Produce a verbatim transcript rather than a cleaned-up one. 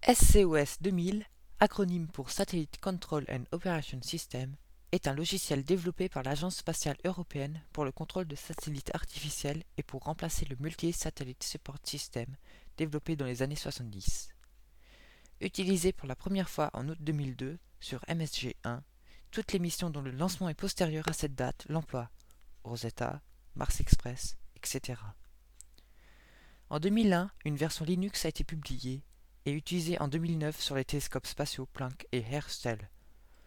S C O S deux mille, acronyme pour Satellite Control and Operation System, est un logiciel développé par l'Agence spatiale européenne pour le contrôle de satellites artificiels et pour remplacer le Multi-Satellite Support System développé dans les années soixante-dix. Utilisé pour la première fois en août deux mille deux sur M S G un, toutes les missions dont le lancement est postérieur à cette date l'emploient: Rosetta, Mars Express, et cetera. En deux mille un, une version Linux a été publiée et utilisée en deux mille neuf sur les télescopes spatiaux Planck et Herschel.